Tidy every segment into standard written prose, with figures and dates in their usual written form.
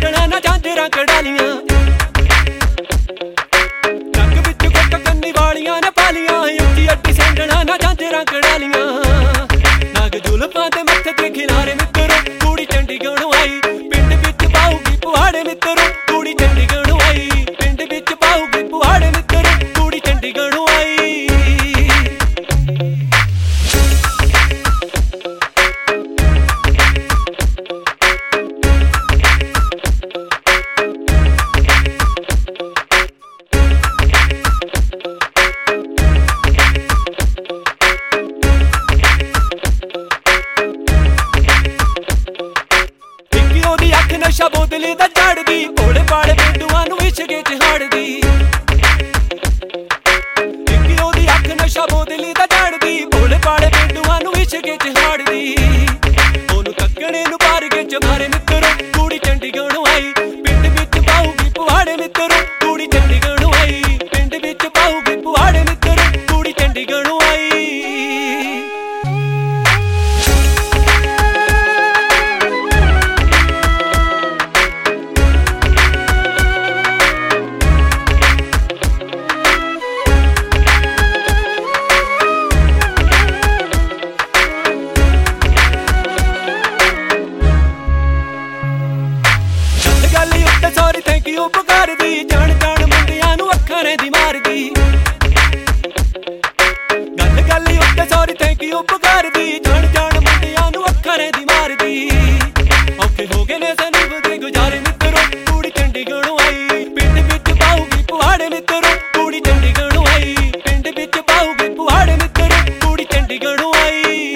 ਸੈਂਡਲਾਂ ਨਾ ਜਾਂਜਰਾਂ ਕਢਾਲੀਆਂ ਨੱਕ ਵਿੱਚ ਗੁੱਟ ਕੰਨੀ ਵਾਲੀਆਂ ਨੇ ਪਾਲੀਆਂ ਉੱਚੀ ਅੱਡੀ ਸੈਂਡਲਾਂ ਨਾ ਜਾਂਜਰਾਂ ਕਢਾਲੀਆਂ ਨਾਗ ਜ਼ੁਲਫਾਂ ਤੇ ਮੱਥੇ ਤੇ ਖਿਲਾਰੇ ਮਿੱਤਰੋ ਕੁੜੀ ਚੰਡੀਗੜ੍ਹੋਂ ਆਈ ਪਿੰਡ ਵਿੱਚ ਪਾਊਗੀ ਪੁਹਾੜੇ ਮਿੱਤਰੋ ਕੁੜੀ ਚੰਡੀਗੜ੍ਹੋਂ ਆਈ ਪਿੰਡ ਵਿੱਚ ਪਾਊਗੀ ਪੁਹਾੜੇ ਮਿੱਤਰੋ ਕੁੜੀ ਚੰਡੀਗੜ੍ਹੋਂ ਆਈ ਨਸ਼ਾ ਬੋਤਲੇ ਦਾ ਝਾੜਦੀ ਭੋਲੇ ਭਾਲੇ ਪਿੰਡੂਆਂ ਨੂੰ ਇਸ਼ਕੇ ਚ ਹਾੜਦੀ ਇੱਕੀ ਉਹਦੀ ਅੱਖ ਨਸ਼ਾ ਬੋਤਲੇ ਦਾ ਝਾੜਦੀ ਭੋਲੇ ਭਾਲੇ ਪਿੰਡੂਆਂ ਨੂੰ ਇਸ਼ਕੇ ਚ ਹਾੜਦੀ ਉਹਨੂੰ ਤੱਕਣੇ ਨੂੰ ਪਾਰ ਕੇ ਚ ਮਾਰੇ ਮਿੱਤਰੋ ਕੁੜੀ ਚੰਡੀਗੜ੍ਹੋਂ ਆਈ ਪਿੰਡ ਵਿੱਚ ਪਾਊਗੀ ਪੁਹਾੜੇ ਮਿੱਤਰੋ ਕੁੜੀ ਚੰਡੀਗੜ੍ਹੋਂ ਆਈ ਪਿੰਡ ਵਿੱਚ ਪਾਊਗੀ ਪੁਹਾੜੇ ਮਿੱਤਰੋ ਕੁੜੀ ਚੰਡੀਗੜ੍ਹੋਂ ਆਈ ਸੌਰੀ ਥੈਂਕ ਯੂ ਪੁਕਾਰਦੀ ਜਾਣ ਜਾਣ ਮੁੰਡਿਆਂ ਨੂੰ ਅੱਖਾਂ ਰਹਿੰਦੀ ਮਾਰਦੀ ਗੱਲ ਉੱਤੇ ਸੌਰੀ ਥੈਂਕ ਯੂ ਪੁਕਾਰਦੀ ਜਾਣ ਜਾਣ ਮੁੰਡਿਆਂ ਨੂੰ ਅੱਖਾਂ ਰਹਿੰਦੀ ਮਾਰਦੀ ਔਖੇ ਹੋ ਗਏ ਨੇ ਸਨੀਬ ਦੇ ਗੁਜ਼ਾਰੇ ਮਿੱਤਰੋ ਕੁੜੀ ਚੰਡੀਗੜ੍ਹੋਂ ਆਈ ਪਿੰਡ ਵਿੱਚ ਪਾਊਗੀ ਪੁਹਾੜੇ ਮਿੱਤਰੋ ਕੁੜੀ ਚੰਡੀਗੜ੍ਹੋਂ ਆਈ ਪਿੰਡ ਵਿੱਚ ਪਾਊਗੀ ਪੁਹਾੜੇ ਮਿੱਤਰੋ ਕੁੜੀ ਚੰਡੀਗੜ੍ਹੋਂ ਆਈ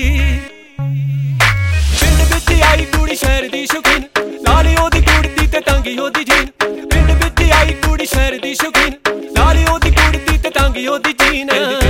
ਪਿੰਡ ਵਿੱਚ ਆਈ ਕੁੜੀ ਸ਼ਹਿਰ ਦੀ ਸ਼ੌਕੀਨ ਲਾਲੀ ਉਹਦੀ ਕੁੜਤੀ ਤੇ ਟਾਂਗੀ ਉਹਦੀ ਜੀਨ ਪਿੰਡ ਵਿੱਚ ਆਈ ਕੁੜੀ ਸ਼ਹਿਰ ਦੀ ਸ਼ੌਕੀਨ ਲਾਲੀ ਉਹਦੀ ਕੁੜਤੀ ਤੇ ਟਾਂਗੀ ਉਹਦੀ ਜੀਨ